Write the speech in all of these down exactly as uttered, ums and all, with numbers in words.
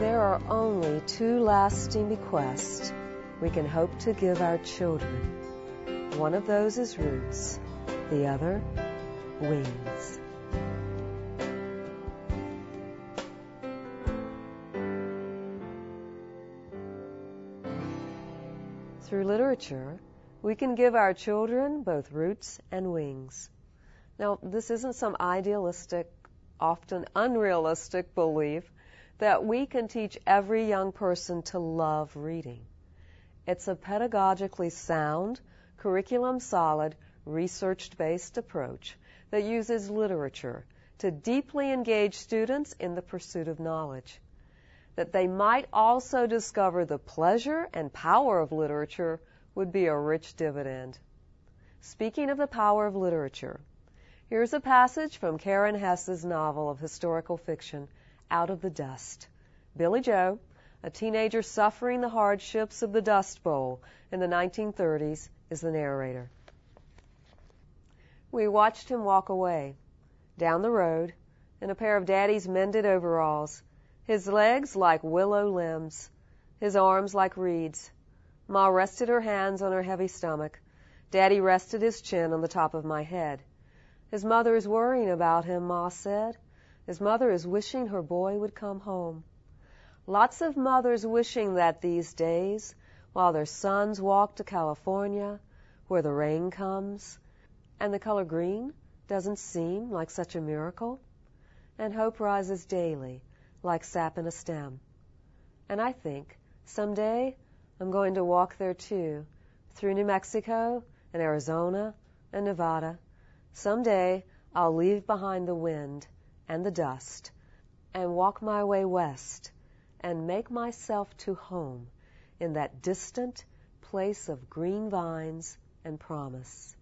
There are only two lasting bequests we can hope to give our children. One of those is roots, the other, wings. Through literature, we can give our children both roots and wings. Now, this isn't some idealistic, often unrealistic belief that we can teach every young person to love reading. It's a pedagogically sound, curriculum-solid, research-based approach that uses literature to deeply engage students in the pursuit of knowledge. That they might also discover the pleasure and power of literature would be a rich dividend. Speaking of the power of literature, here's a passage from Karen Hess's novel of historical fiction, Out of the Dust. Billy Joe, a teenager suffering the hardships of the Dust Bowl in the nineteen thirties, is the narrator. We watched him walk away, down the road, in a pair of Daddy's mended overalls, his legs like willow limbs, his arms like reeds. Ma rested her hands on her heavy stomach. Daddy rested his chin on the top of my head. His mother is worrying about him, Ma said. His mother is wishing her boy would come home. Lots of mothers wishing that these days, while their sons walk to California, where the rain comes, and the color green doesn't seem like such a miracle, and hope rises daily like sap in a stem. And I think someday I'm going to walk there too, through New Mexico and Arizona and Nevada. Someday I'll leave behind the wind and the dust and walk my way west and make myself to home in that distant place of green vines and promise.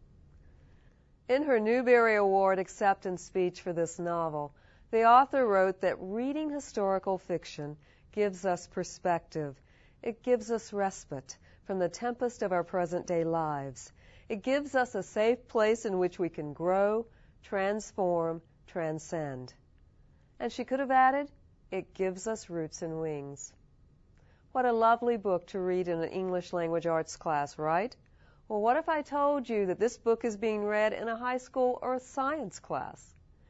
In her Newbery Award acceptance speech for this novel, the author wrote that reading historical fiction gives us perspective. It gives us respite from the tempest of our present-day lives. It gives us a safe place in which we can grow, transform, transcend. And she could have added, it gives us roots and wings. What a lovely book to read in an English language arts class, right? Well, what if I told you that this book is being read in a high school earth science class?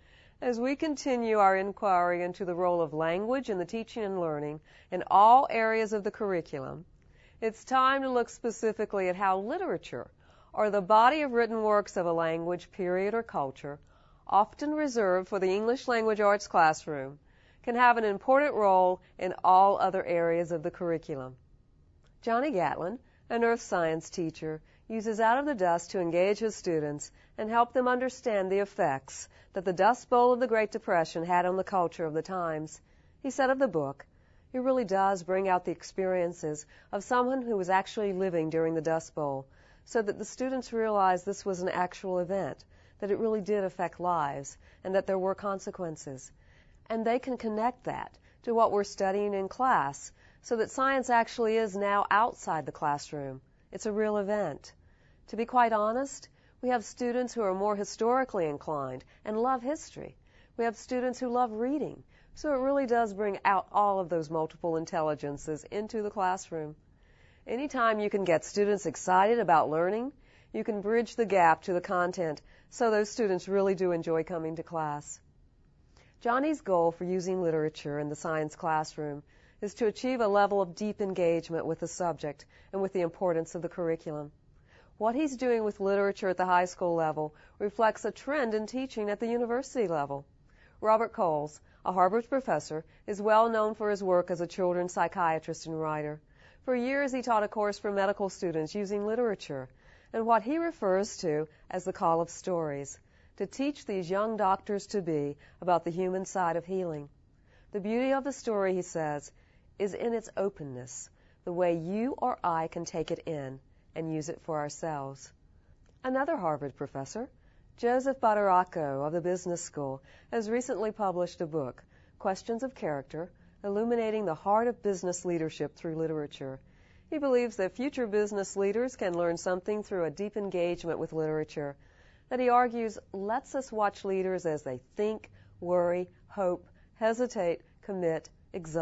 As we continue our inquiry into the role of language in the teaching and learning in all areas of the curriculum, it's time to look specifically at how literature, or the body of written works of a language, period, or culture, often reserved for the English language arts classroom, can have an important role in all other areas of the curriculum. Johnny Gatlin, an earth science teacher, uses Out of the Dust to engage his students and help them understand the effects that the Dust Bowl of the Great Depression had on the culture of the times. He said of the book, it really does bring out the experiences of someone who was actually living during the Dust Bowl, so that the students realize this was an actual event, that it really did affect lives, and that there were consequences. And they can connect that to what we're studying in class, so that science actually is now outside the classroom. It's a real event. To be quite honest, we have students who are more historically inclined and love history. We have students who love reading. So it really does bring out all of those multiple intelligences into the classroom. Anytime you can get students excited about learning, you can bridge the gap to the content so those students really do enjoy coming to class. Johnny's goal for using literature in the science classroom is to achieve a level of deep engagement with the subject and with the importance of the curriculum. What he's doing with literature at the high school level reflects a trend in teaching at the university level. Robert Coles, a Harvard professor, is well known for his work as a children's psychiatrist and writer. For years, he taught a course for medical students using literature and what he refers to as the call of stories, to teach these young doctors-to-be about the human side of healing. The beauty of the story, he says, is in its openness, the way you or I can take it in and use it for ourselves. Another Harvard professor, Joseph Badaracco of the Business School, has recently published a book, Questions of Character, Illuminating the Heart of Business Leadership Through Literature. He believes that future business leaders can learn something through a deep engagement with literature, that he argues lets us watch leaders as they think, worry, hope, hesitate, commit, exult,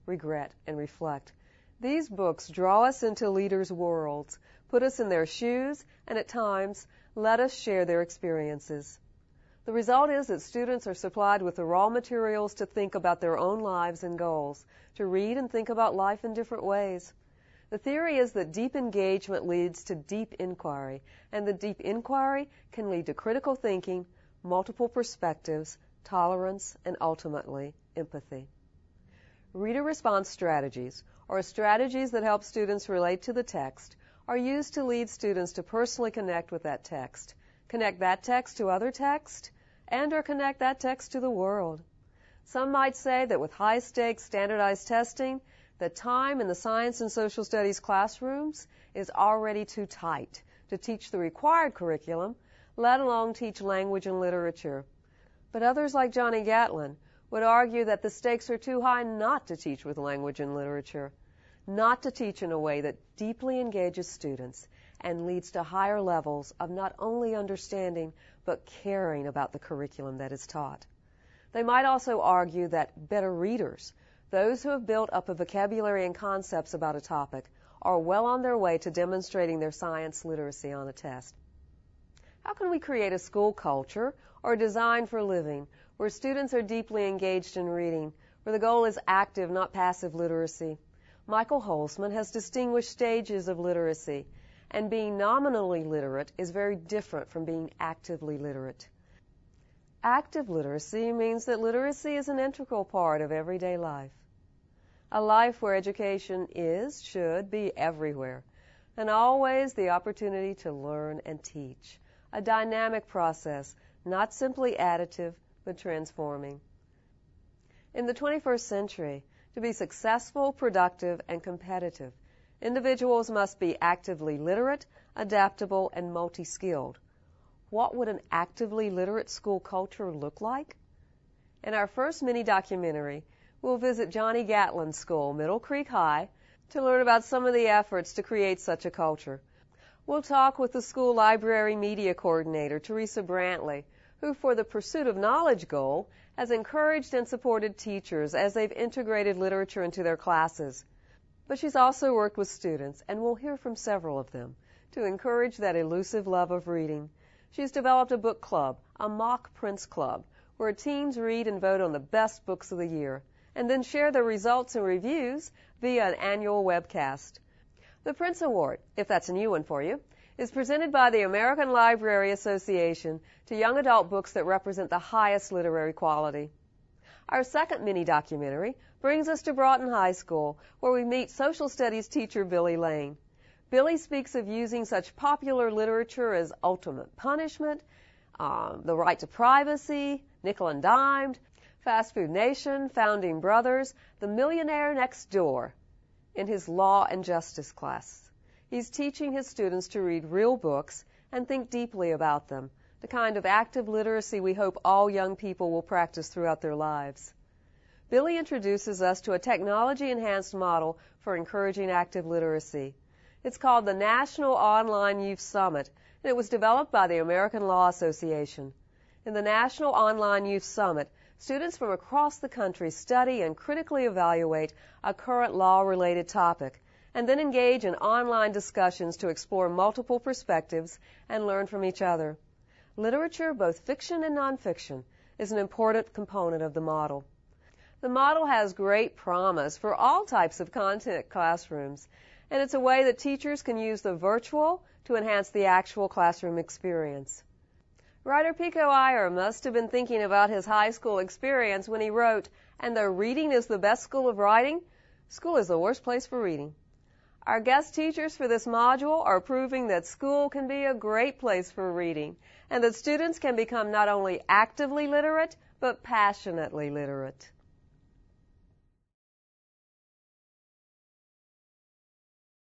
regret, and reflect. These books draw us into leaders' worlds, put us in their shoes, and at times let us share their experiences. The result is that students are supplied with the raw materials to think about their own lives and goals, to read and think about life in different ways. The theory is that deep engagement leads to deep inquiry, and the deep inquiry can lead to critical thinking, multiple perspectives, tolerance, and ultimately, empathy. Reader response strategies, or strategies that help students relate to the text, are used to lead students to personally connect with that text, connect that text to other text, and or connect that text to the world. Some might say that with high-stakes standardized testing, the time in the science and social studies classrooms is already too tight to teach the required curriculum, let alone teach language and literature. But others like Johnny Gatlin would argue that the stakes are too high not to teach with language and literature, not to teach in a way that deeply engages students and leads to higher levels of not only understanding but caring about the curriculum that is taught. They might also argue that better readers, those who have built up a vocabulary and concepts about a topic, are well on their way to demonstrating their science literacy on a test. How can we create a school culture or design for living where students are deeply engaged in reading, where the goal is active, not passive literacy? Michael Holzman has distinguished stages of literacy, and being nominally literate is very different from being actively literate. Active literacy means that literacy is an integral part of everyday life, a life where education is, should be everywhere, and always the opportunity to learn and teach, a dynamic process, not simply additive, but transforming. In the twenty-first century, to be successful, productive, and competitive, individuals must be actively literate, adaptable, and multi-skilled. What would an actively literate school culture look like? In our first mini-documentary, we'll visit Johnny Gatlin's school, Middle Creek High, to learn about some of the efforts to create such a culture. We'll talk with the school library media coordinator, Teresa Brantley, who, for the pursuit of knowledge goal, has encouraged and supported teachers as they've integrated literature into their classes. But she's also worked with students, and we'll hear from several of them, to encourage that elusive love of reading. She's developed a book club, a mock Prince Club, where teens read and vote on the best books of the year, and then share their results and reviews via an annual webcast. The Prince Award, if that's a new one for you, is presented by the American Library Association to young adult books that represent the highest literary quality. Our second mini-documentary brings us to Broughton High School, where we meet social studies teacher Billy Lane. Billy speaks of using such popular literature as Ultimate Punishment, um, The Right to Privacy, Nickel and Dimed, Fast Food Nation, Founding Brothers, The Millionaire Next Door, in his Law and Justice class. He's teaching his students to read real books and think deeply about them, the kind of active literacy we hope all young people will practice throughout their lives. Billy introduces us to a technology-enhanced model for encouraging active literacy. It's called the National Online Youth Summit, and it was developed by the American Law Association. In the National Online Youth Summit, students from across the country study and critically evaluate a current law-related topic, and then engage in online discussions to explore multiple perspectives and learn from each other. Literature, both fiction and nonfiction, is an important component of the model. The model has great promise for all types of content classrooms, and it's a way that teachers can use the virtual to enhance the actual classroom experience. Writer Pico Iyer must have been thinking about his high school experience when he wrote, "And though reading is the best school of writing, school is the worst place for reading." Our guest teachers for this module are proving that school can be a great place for reading, and that students can become not only actively literate, but passionately literate.